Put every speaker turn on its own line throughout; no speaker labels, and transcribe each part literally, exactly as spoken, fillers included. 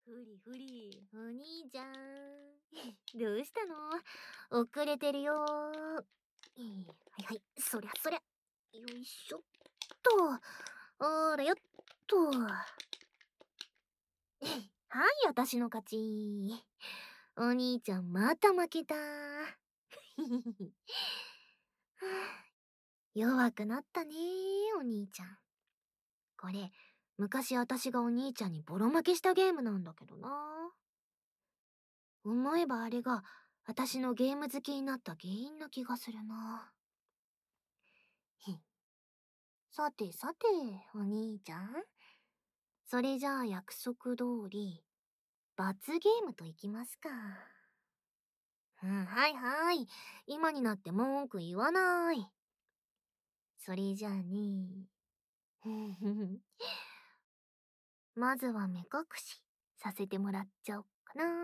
ふりふり、お兄ちゃん。どうしたの？遅れてるよ。はいはい、そりゃそりゃ。よいしょっと。あらよっと。はい、私の勝ち。お兄ちゃんまた負けた。弱くなったねお兄ちゃん。これ、昔私がお兄ちゃんにボロ負けしたゲームなんだけどな。思えばあれが私のゲーム好きになった原因な気がするな。さてさて、お兄ちゃん。それじゃあ約束通り、罰ゲームといきますか。うん、はいはい。今になって文句言わない。それじゃあね。まずは目隠しさせてもらっちゃおっかな。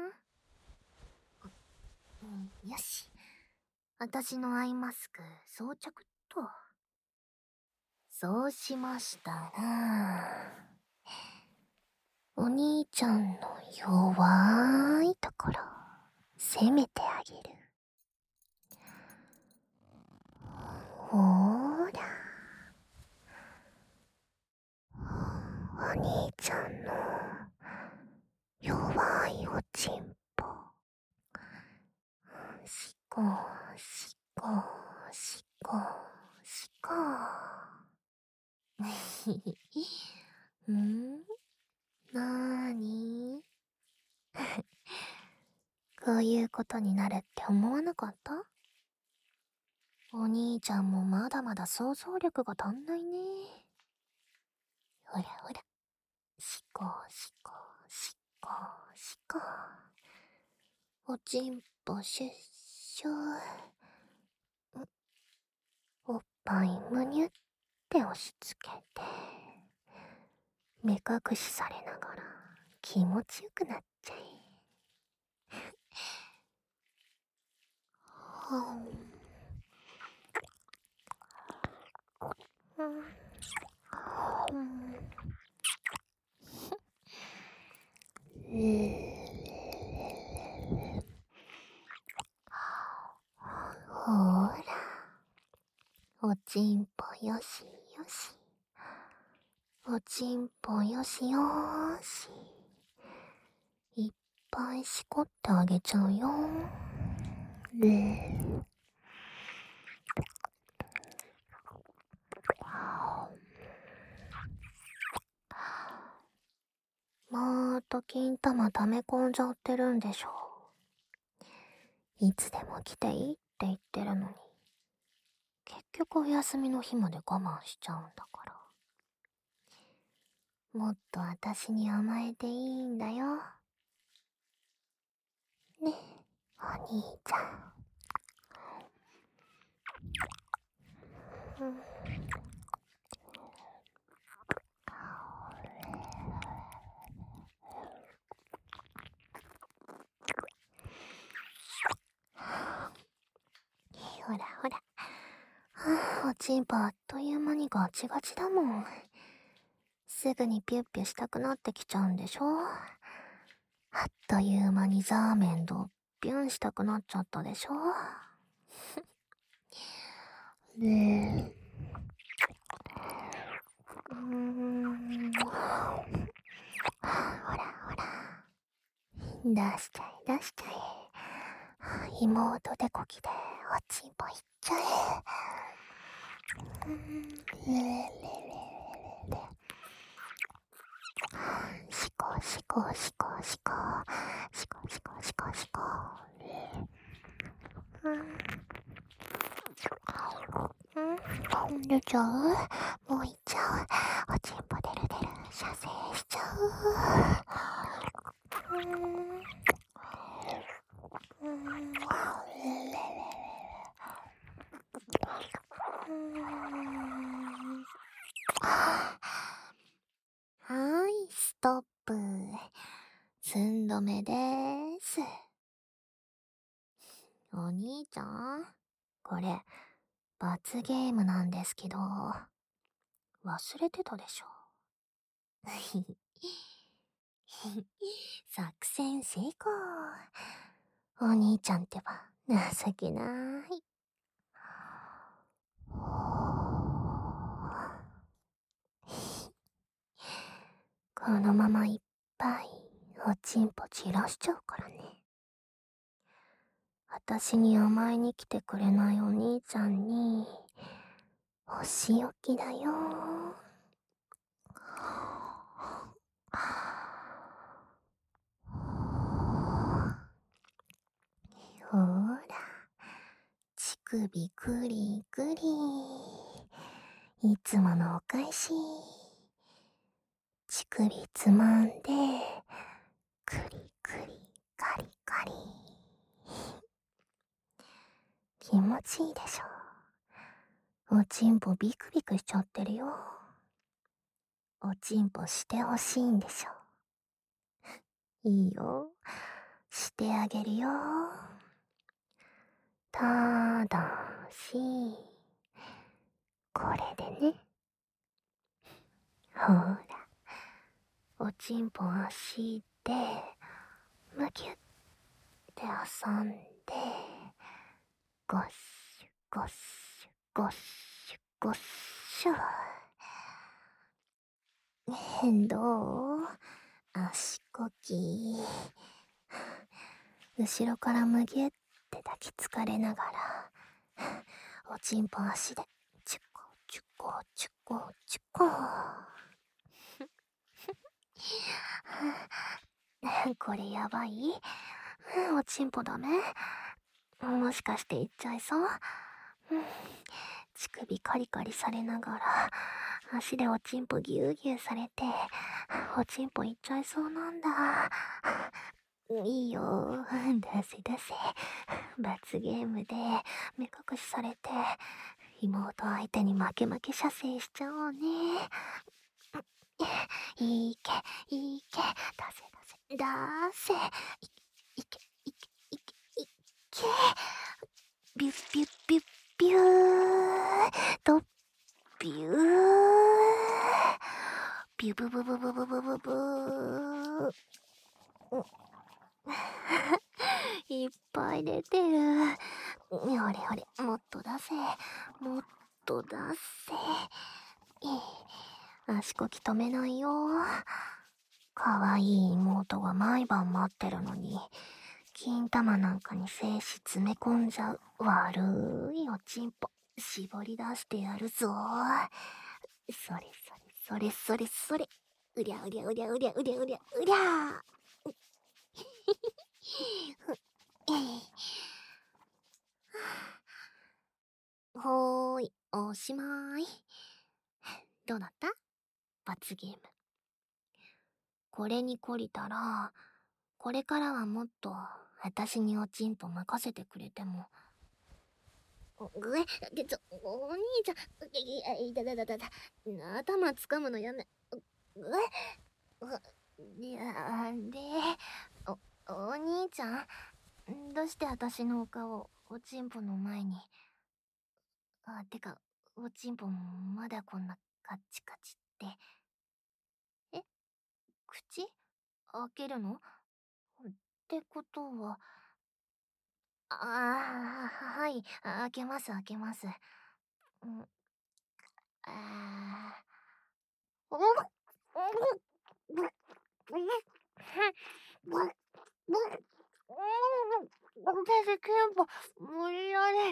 うん、よし。私のアイマスク装着っと。そうしましたら、お兄ちゃんの弱いところ、攻めてあげる。ほーら。お兄ちゃんの弱いおちんぽ。しこしこしこしこ。ん？なーに？こういうことになるって思わなかった？お兄ちゃんもまだまだ想像力が足んないね。ほらほら。しこしこしこしこ。おちんぽシュッシュ。おっぱいむにゅって押し付けて、目隠しされながら気持ちよくなっちゃえ。はん。うん。うん。ほーら。おちんぽよしよし。おちんぽよしよーし。いっぱいしこってあげちゃうよ。で、まーた金玉溜め込んじゃってるんでしょ。いつでも来ていいって言ってるのに、結局お休みの日まで我慢しちゃうんだから。もっと私に甘えていいんだよ。ね、お兄ちゃん。うん、ほらほら。はあ、おちんぽあっという間にガチガチだもん。すぐにピュッピュしたくなってきちゃうんでしょ。あっという間にザーメンドッピュンしたくなっちゃったでしょ。ねえ。うーん。ほらほら。出しちゃえ出しちゃえ。妹でこきでおちんぽいっちゃえ。うん。れれれれれ。しこしこしこしこ。しこしこしこしこ。うん。うん。出ちゃう？もういっちゃう？おちんぽ出る出る。射精しちゃう。うん。うん。はーい、ストップ。寸止めでーす。お兄ちゃん、これ、罰ゲームなんですけど、忘れてたでしょ。 作戦成功。お兄ちゃんってば情けない。このままいっぱいおちんぽ散らしちゃうからね。私に甘えに来てくれないお兄ちゃんにお仕置きだよ。ほら、乳首グリグリ。いつものお返し。乳首つまんで、グリグリ、ガリガリ。気持ちいいでしょ。おちんぽビクビクしちゃってるよ。おちんぽしてほしいんでしょ。いいよ。してあげるよ。ただし、これでね。ほら、おちんぽ足で、むぎゅって挟んで、ゴッシュ、ゴッシュ、ゴッシュ、ゴッシュ。どう？足こき。後ろからむぎゅって抱きつかれながら、おちんぽ足で、チュコ、チュコ、チュコ、チュコ。これやばい？おちんぽダメ？もしかしていっちゃいそう？乳首カリカリされながら、足でおちんぽギューギューされて、おちんぽいっちゃいそうなんだ。いいよ、出せ出せ。罰ゲームで目隠しされて、妹相手に負け負け射精しちゃおうね。いけ、いけ、出せ出せ、出せ。いけ、いけ、いけ、いけ。ビュッビュッビュッビューと、ビュービュブブブブブブブブー。いっぱい出てる。ほれほれ、もっと出せ。もっと出せ。足こき止めないよ。かわいい妹が毎晩待ってるのに、金玉なんかに精子詰め込んじゃう悪いおちんぽ、絞り出してやるぞ。それそれそれそれそれ。うりゃうりゃうりゃうりゃうりゃうりゃうりゃ。ほーい、おしまい。どうだった？罰ゲーム。これに懲りたら、これからはもっと私におちんぽ任せてくれても。え、ちょ、お兄ちゃん、いや、いたたたたた、頭掴むのやめ。え、いや、で、お、お兄ちゃん、どうして私のお顔、おちんぽの前に。あ、てか、おちんぽまだこんなカッチカチって。え、口開けるの？ってことは、ああ、はい、開けます開けます。うん、あー、お私、ケンポ、無理やり。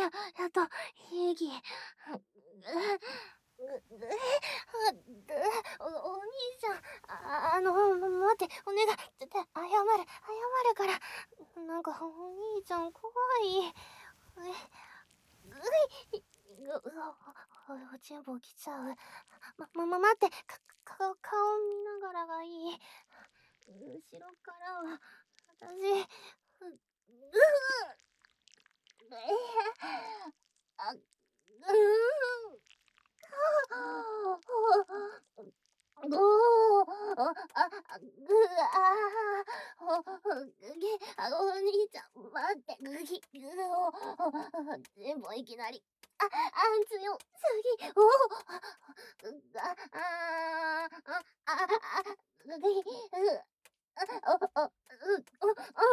や、やっと、いい息。ぐ、ぐ、あ、ぐ、お、お兄ちゃん、あ、あの、待って、お願い、絶対謝る、謝るから。なんか、お兄ちゃん怖い。ぐい、ぐい、ぐ、お、おちんぽ来ちゃう。ま、ま、ま、待って、か、か、顔見ながらがいい。後ろからは、私、う、うぅ、あ、うぅ、ごー、あ、あ、あ、ぐあー、お、ぎ、あ、お兄ちゃん、待って、ぐぎ、ぐお、全部いきなり、あ、あん強すぎ、お、あ、あ、あ、あ、あ、ぐぎ、う、あ、お、お、う、お、お、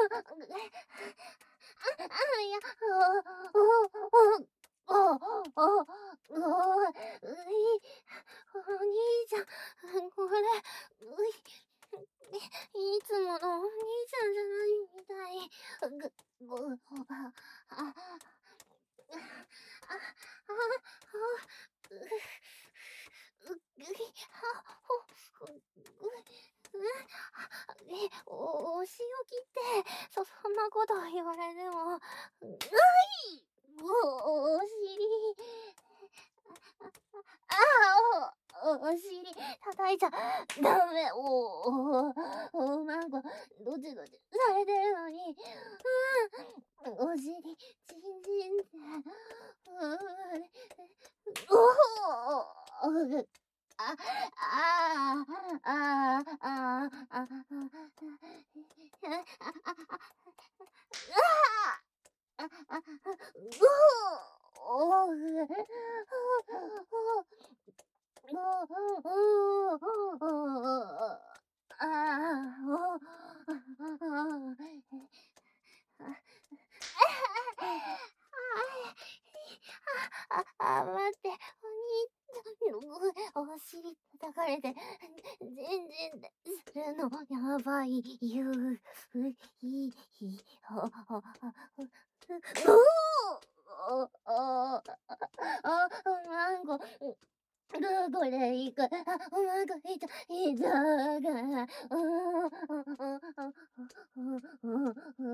あ、あ、いや、お、お、お、お、お、お、おい、お兄ちゃん、これ、うい、いつものお兄ちゃんじゃないみたい。ぐ、ご、あ、あ、あ、あ、あ、う、う、ぐい、は、ほ、ぐ、う、え、お、お仕置きって、そ、そんなこと言われても、うい、お、お尻。ああ、お、お尻叩いちゃダメ。お、お、お、なんか、どちどちされてるのに、うん、お尻、ちんちんって、うん、おお、お、あ、ああ、ああ、ああ、ああ、あ、あ、あ、おお、お、お、お、お、お、ああ、お、あ、あ、待って、お兄、お尻叩かれて、全然するのやばい、ゆう、い、ひ、ほ、ほ、ほ、おお、あ、あ、マンゴー、どこで行く、あ、マンゴー、いた、いたが、うん、うん、うん、うん、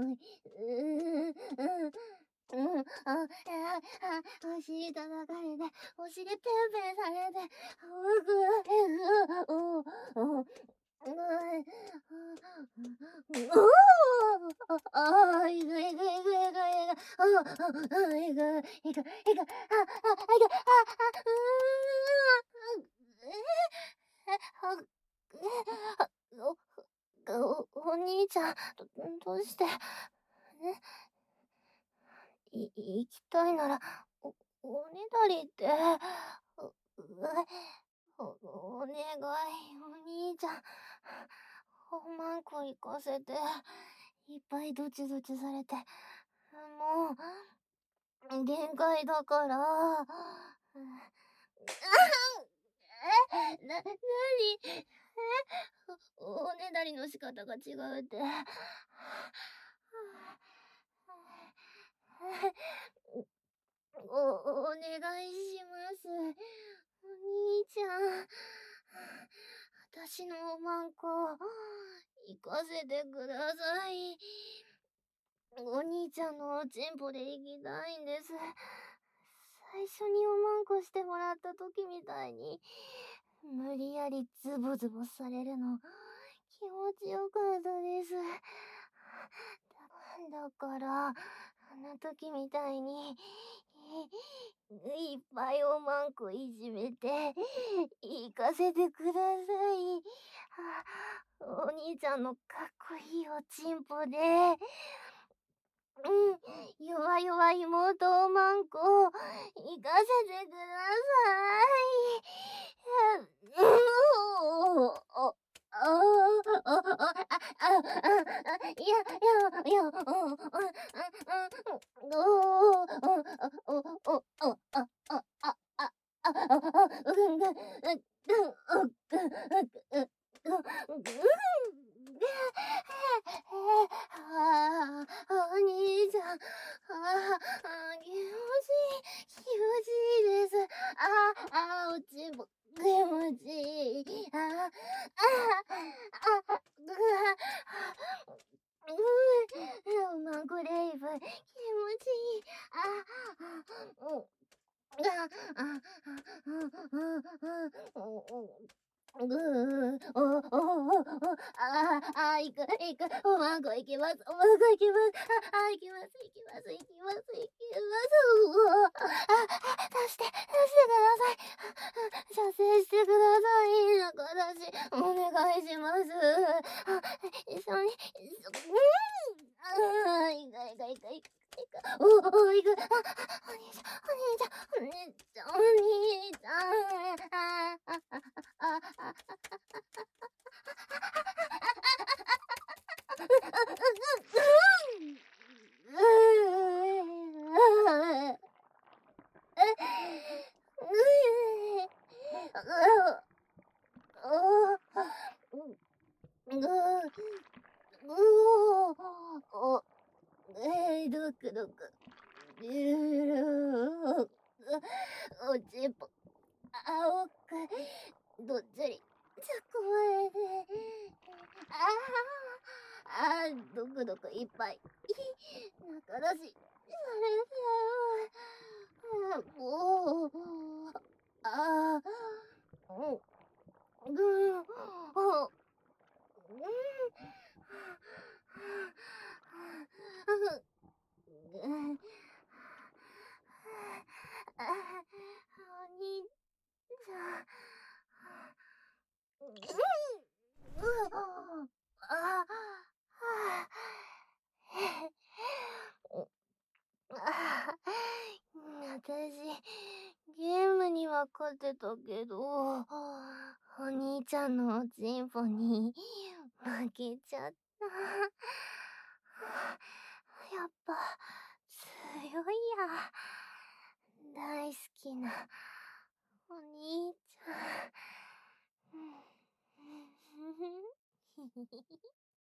うん、うん、あ、あ、あ、お尻叩かれて、お尻ペンペンされて、うぐ、う、う、う、う、う、ああ、いくいくいくいくいく、あ、あ、いく、いく、いく、あ、あ、いく、あ、あ、あ、うー、え、あ、お、お、お兄ちゃん、ど、どうして、え、い、行きたいなら、お、おねだりって、う、う、お、お願い、お兄ちゃん、おまんこ行かせて、いっぱいドチドチされて、もう、限界だから、あ、え、な、なに、え、お、おねだりの仕方が違うって。お、お願いします。お兄ちゃん。私のおまんこ、行かせてください。お兄ちゃんのおちんぽで行きたいんです。最初におまんこしてもらった時みたいに、無理やりズボズボされるの、気持ちよかったです。だ、だから、あの時みたいに、い、いっぱいおまんこいじめて、行かせてください。あ、お兄ちゃんのかっこいいおちんぽで、うん、弱々妹おまんこ、行かせてください。う、う、お、ああ、あ、あ、あ、あ、あ、いや、いや、いや、うん、うん、うん、うん、おー、お、お、お、お、あ、あ、あ、あ、あ、あ、うん、ぐ、うん、うん、うん、うん、うん、ああ、お兄ちゃん、ああ、気持ちあ、行く、行く、おまんこ行きます、おまんこ行きます。あ、あ、行きます、行きます、行きます、行きます。うおあ、あ、出して、出してください。射精してください。仲出し、お願いします。あ、一緒に、そうん、ああ、いかいかいかいかいか。おお、行く。あ、お兄ちゃん、お兄ちゃん、お兄ちゃん、お兄ちゃん。ああ、あ、あ、あ、あ、ドクドク。おちんぽ、青く、どっちり、ちょこえで。ああ、あー、ドクドクいっぱい。中だし、それじゃあ、もう、ああ、うん、ぐん、あ、うん、うん、あ、お兄ちゃん、うん、うん、あ、あ、あ、私、ゲームには勝ってたけど、お兄ちゃんのおちんぽに負けちゃった。やっぱ、強いや。大好きな、お兄ちゃん。